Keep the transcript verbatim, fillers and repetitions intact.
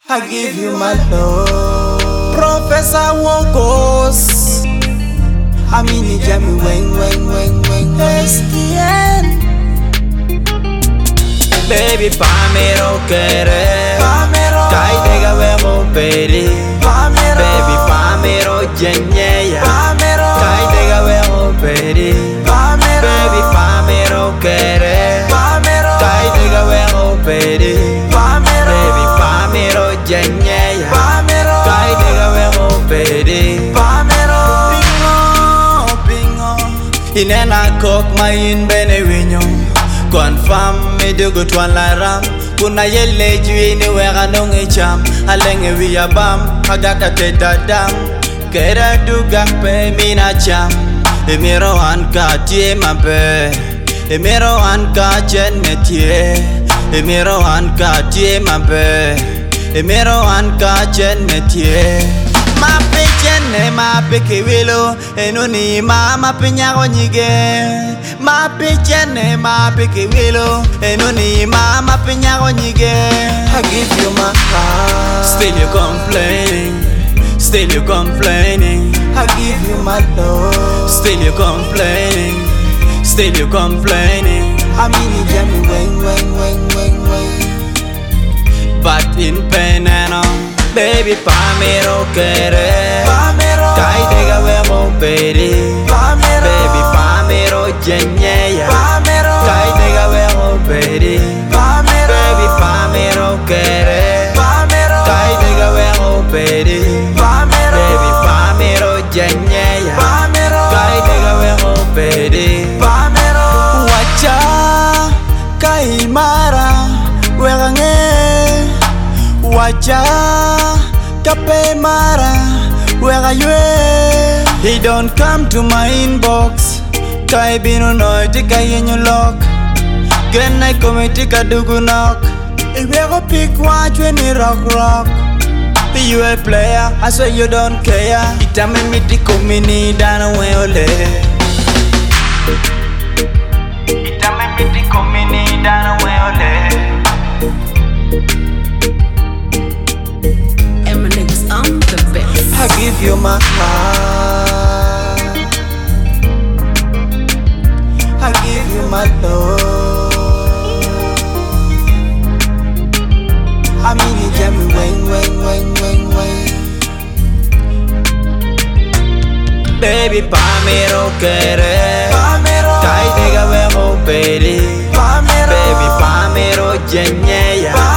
I give you my love. Professor Wokos Amini Jami Weng Weng Weng Weng S T N. Baby Pamero Kere Pamero Kaitega Wemo Peri Pamero Baby Pamero Jenyeya Pamero Kaitega Wemo Peri Pamero Baby Pamero Kere Pamero Kaitega Wemo Peri Pamero Baby Pamero Jenyeya Pamero Kaitega Wemo Peri Pamero Pingo Pingo Inena kok main bene winyo Confirm me do go to one laram Kuna yele juini wega nongi cham Alenge wiya bam Hagaka te dadam Kera duga pe mina cham Emiro anka tie mabe Emiro anka chen metie Emiro anka tie mabe Emiro anka chen metie Ma pichene ma piki wilo Enuni ma ma pinyago nyige Ma pichene ma piki wilo Enuni ma ma pinyago nyige I give you my heart. Still you complaining Still you complaining I give you my love. Still you complaining Still you complaining Amini Jami Weng Weng Weng Weng Weng. But in pain and all Baby Pamero Kere Pamero Kaitega Wemo Peri Pamero Baby Pamero Jenyeya Pamero Kaitega Wemo Peri Pamero Baby Pamero Kere Pamero Kaitega Wemo Peri Pamero Baby Pamero Jenyeya Pamero Kaitega Wemo Peri Pamero Wacha Kaimara Wegange Wacha Kape Mara Wega yue He don't come to my inbox Kai binu noi tika yenyu lock Gen I come tika dugu knock Iwego pick watch when you rock rock You a player, I swear you don't care Itame miti kumini dana weole Itame miti kumini dana weole I'm the best. I give you my heart. I give you my love. Amini Jami Weng Weng Weng Weng Weng. Baby Pamero Kere Pamero, Kaitega Wemo Peri Pamero, Baby Pamero Jenyeya